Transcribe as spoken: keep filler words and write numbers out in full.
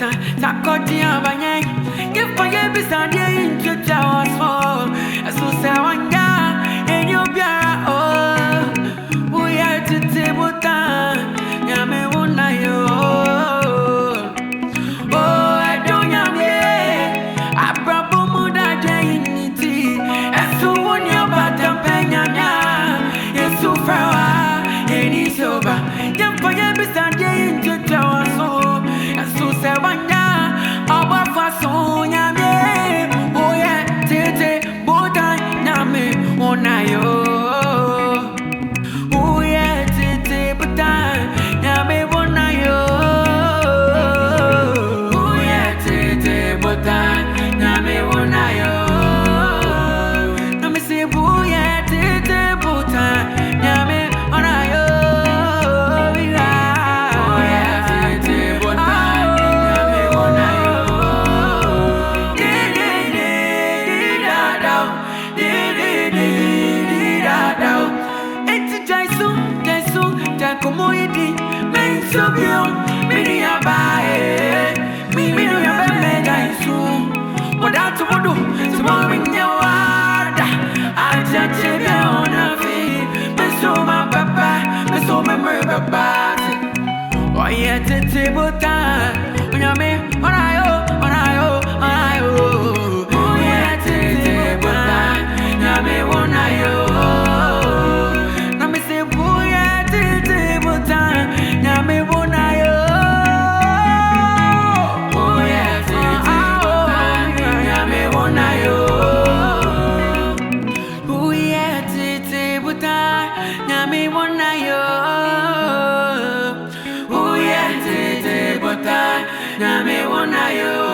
Takotia Banyang, give my episode into Towers for as so Sawanga, and you'll be oh, we are to table time, Yame Wuna yo. Oh, I don't yame, I brought Muda Jainity, as so one your bottom penya, yes, so far, and he's over. Give my episode into Towers for as so Sawanga. Our façon yame, oh yeah, tete, boda yame, onayo. Oh yeah, tete, boda yame, onayo. Oh yeah, tete, boda yame, onayo. Nami say, oh yeah, tete, boda yame, onayo. Oh yeah, tete, boda yame, onayo. Como iti, men so bien, mini abae, mi mi no ya me daisu. Wada to wodo, so mo mi nyawada. Aja chebe ona fi, me so ma papa, me so me me papa. Oh yeah, tete bota, onya me, onayo, onayo, onayo. Oh yeah, tete bota, nya me onayo. Nyame wona yo, oh yeah, tete bota, nyame wona yo.